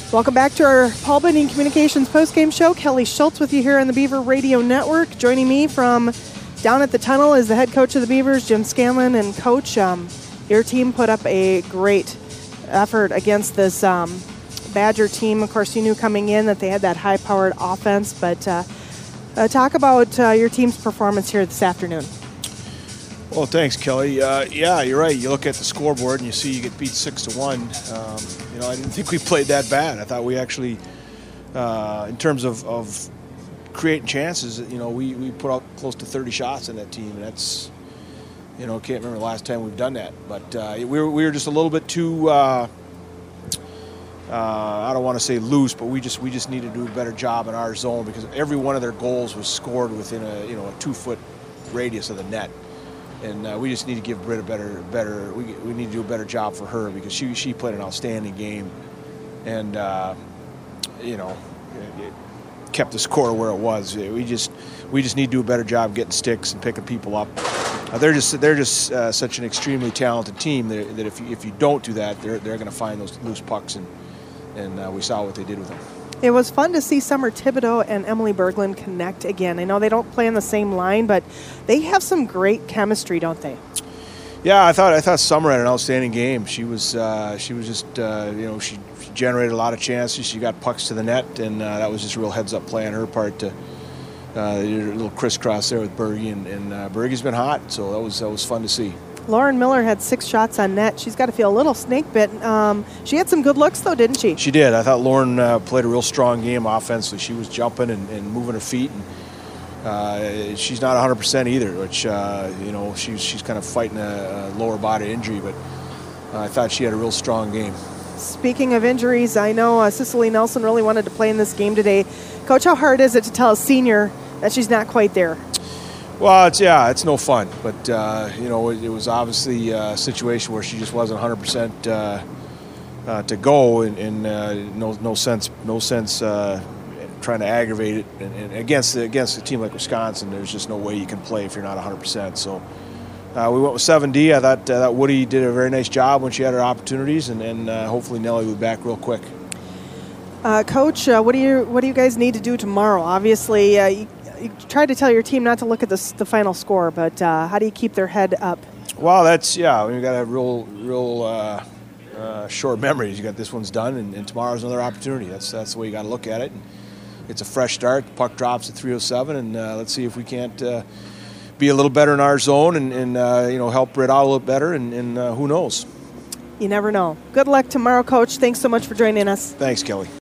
Welcome back to our Paul Bunyan Communications postgame show. Kelly Schultz with you here on the Beaver Radio Network. Joining me from down at the tunnel is the head coach of the Beavers, Jim Scanlon. And Coach, your team put up a great effort against this Badger team. Of course, you knew coming in that they had that high-powered offense, but talk about your team's performance here this afternoon. Well, thanks, Kelly. Yeah, you're right. You look at the scoreboard and you see you get beat 6-1. I didn't think we played that bad. I thought we actually, in terms of creating chances, we put out close to 30 shots in that team, and that's, can't remember the last time we've done that. But we were just a little bit too, I don't want to say loose, but we just needed to do a better job in our zone because every one of their goals was scored within a 2-foot radius of the net. And we just need to give Britt a better. We need to do a better job for her because she played an outstanding game, and it kept the score where it was. We just need to do a better job getting sticks and picking people up. They're just such an extremely talented team that if you don't do that, they're going to find those loose pucks, and we saw what they did with them. It was fun to see Summer Thibodeau and Emily Berglund connect again. I know they don't play on the same line, but they have some great chemistry, don't they? Yeah, I thought Summer had an outstanding game. She was just she generated a lot of chances. She got pucks to the net, and that was just a real heads-up play on her part to do a little crisscross there with Bergie, and Bergie's been hot, so that was fun to see. Lauren Miller had 6 shots on net. She's got to feel a little snake bit. She had some good looks, though, didn't she? She did. I thought Lauren played a real strong game offensively. She was jumping and moving her feet, and she's not 100% either, which she's kind of fighting a lower body injury. But I thought she had a real strong game. Speaking of injuries, I know Cicely Nelson really wanted to play in this game today. Coach, how hard is it to tell a senior that she's not quite there? Well, it's no fun, but it was obviously a situation where she just wasn't 100% to go, and no sense trying to aggravate it. And against a team like Wisconsin, there's just no way you can play if you're not 100%. So we went with 7D. I thought Woody did a very nice job when she had her opportunities, and hopefully Nellie will be back real quick. Coach, what do you guys need to do tomorrow? Obviously, you tried to tell your team not to look at the final score, but how do you keep their head up? Well, we've got to have real short memories. You got this one's done, and tomorrow's another opportunity. That's the way you got to look at it. And it's a fresh start. The puck drops at 3:07, and let's see if we can't be a little better in our zone and help Britt out a little better. And who knows? You never know. Good luck tomorrow, Coach. Thanks so much for joining us. Thanks, Kelly.